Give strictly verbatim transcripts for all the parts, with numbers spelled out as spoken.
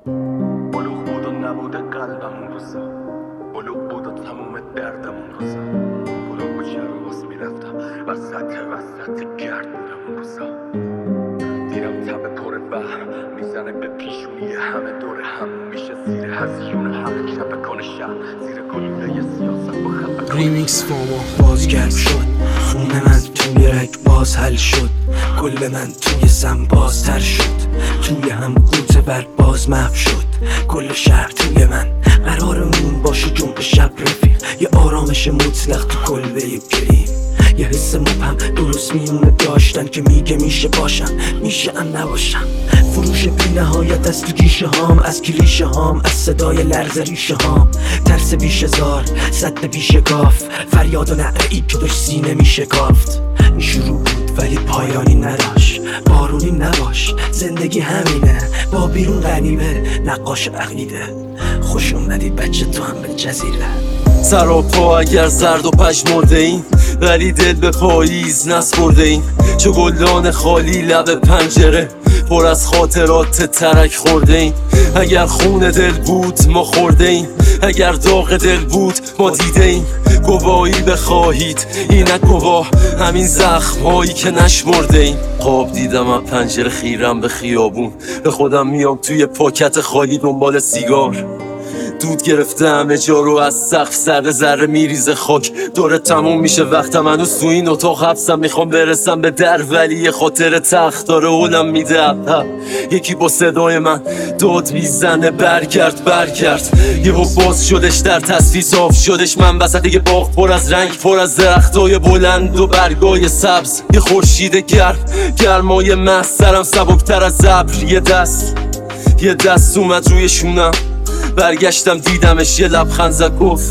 بلوغ بود و نبود قلبم اون روزا، بلوغ بود و تموم دردم اون روزا، بلوغ بود چرا میرفتم وسط وسط گرد بودم اون روزا. دیرم تب پر وهم میزنه به پیشونی همه دور هم میشه زیر هزیون حق شب کنه شب زیر گلوله سیاست با خب ریمیکس فاما بازگرد شد، خون من توی رگ باز حل شد، کل من توی سم بازتر شد، توی هم قوت بر باز محو شد، کل شهر توی من قرارمون باشه جمعه شب رفیق، یه آرامش مطلق تو کلبه گریم، یه حس مبهم درست میونه داشتن که میگه میشه باشم میشه ام نباشم، فروش بی نهایت از تو گیشه هام، از کلیشه هام، از صدای لرز ریشه هام، ترس بیش زار صد بیش گاف، فریاد و نعره ای که داشت سینه میشه گافت، این شروع بود ولی پایانی نداشت، بارونی نباش زندگی همینه، با بیرون غنیمه نقاش عقیده، خوش اومدی بچه تو هم به جزیره. سر و پا اگر زرد و پژمرده این، ولی دل به پاییز نسپرده این، چو گلدان خالی لب پنجره پر از خاطرات ترک خورده این، اگر خون دل بود ما خورده این، اگر داغ دل بود ما دیده این، گواهی بخواهید اینک گواه همین زخم هایی که نشمرده این، خواب دیدم از پنجره خیرم به خیابون، به خودم میام توی پاکت خالی دنبال سیگار، دود گرفته همه جا رو از سقف ذره ذره میریزه خاک، دوره تموم میشه وقتم هنوز تو این اتاق حبسم، میخوام برسم به در ولی یه خاطر تخت داره اولم میده عب، یکی با صدای من داد میزنه برگرد برگرد، یهو باز شدش در تصویر صاف شدش من وسط یه باغ پر از رنگ، پر از درختای بلند و برگای سبز، یه خورشید گرم گرمای مست، سرم سبکتر از ابر، یه دست یه دست اومد روی شونم، برگشتم دیدمش یه لبخند زد گفت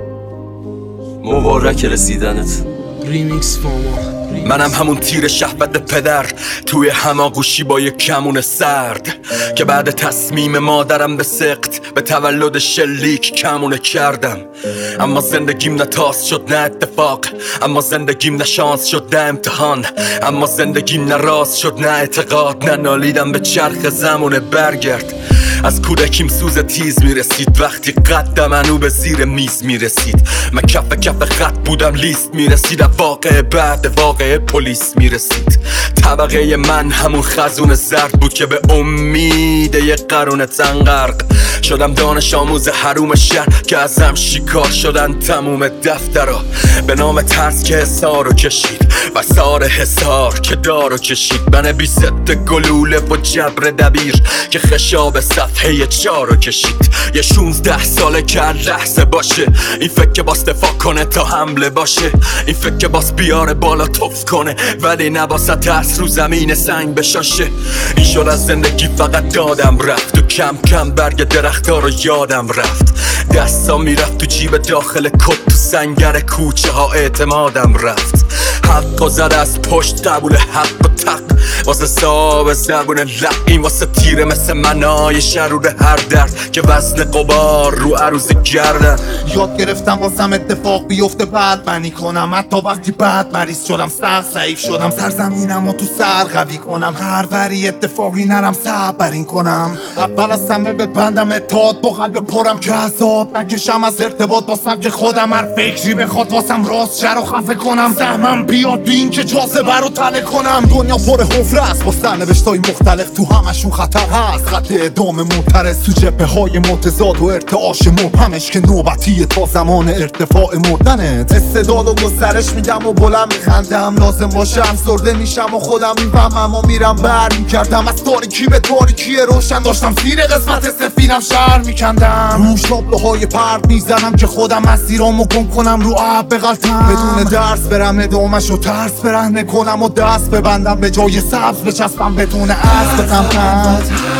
مبارک رسیدنت. ریمیکس فاما منم همون تیر شهوت پدر توی هماغوشی با یک کمون سرد، که بعد تصمیم مادرم به سقط به تولد شلیک کمونه کردم، اما زندگیم نه تاس شد نه اتفاق، اما زندگیم نه شانس شد نه امتحان، اما زندگیم نه راز شد نه اعتقاد، نه نالیدم به چرخ زمونه برگرد، از کودکیم سوز تیز میرسید وقتی قد منو به زیر میز میرسید، من کف کف خط بودم لیست میرسید، واقع بعد واقع پلیس میرسید، طبقه من همون خزون زرد بود که به امید یه قرون تنغرق شدم دانش آموز حروم شهر، که ازم شکار شدن تموم دفترها به نام ترس که حسارو کشید و سار حسار که دارو کشید، من بی ست گلوله با جبر دبیر که خشاب صفحه چارو کشید، یه شونزده ساله که لحظه باشه، این فکر که باس دفاع کنه تا حمله باشه، این فکر که باس بیاره بالا توف کنه ولی نباسه ترس رو زمین سنگ بشاشه، این شد از زندگی فقط دادم رفت و کم کم برگ درختها رو یادم رفت، دستا میرفت تو جیب داخل کت، تو سنگر کوچه ها اعتمادم رفت، حق و زد از پشت قبول حق و تق واسه صاحب زبون لق، این واسه تیره مثل منای شرور هر درد که وزن قبار رو عروض گردن، یاد گرفتم واسم اتفاق بیفته بعد منی کنم، حتی وقتی بعد مریض شدم سخت ضعیف شدم، سرزمینم و تو سر قوی کنم، هر وری اتفاقی نرم صبرین کنم، اول از همه ببندم اتحاد با قلب پرم که عذاب نکشم از ارتباط با سبک خودم، هر فکری بخواد واسم راست شر و خفه کنم، سهمم بیاد تو این که جاذبه رو تله کنم، دنیا پر حفره است با سرنوشتای مختلف، تو همشون خطر هست، خط ادامه معترض تو جبهه های متضاد و ارتعاش مبهمش که نوبتیه تا زمان ارتفاع مردنت، استعداد و گسترش میدم و بلند میخندم، لازم باشه افسرده میشم و خودم میفهمم و میرم بر میکردم، از تاریکی به تاریکی روشن داشتم زیر قسمت سفینم شهر میکندم، روش لابه های پرد میزنم که خودم مسیرامو گم کنم رو آب بغلطم، بدون درس برم ادامش و ترس برهنه کنم و دست ببندم به جای سبز بچسبم بدون اسب بخمتم،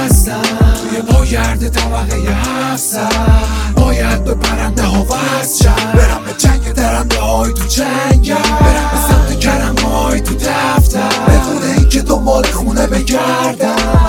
توی پاگرد طبقه هفت‌صد باید به پرنده ها وصل شم، برم به جنگ درنده های تو جنگم، برم به سمت کرم های تو دفتر بدون اینکه دنبال خونه بگردم،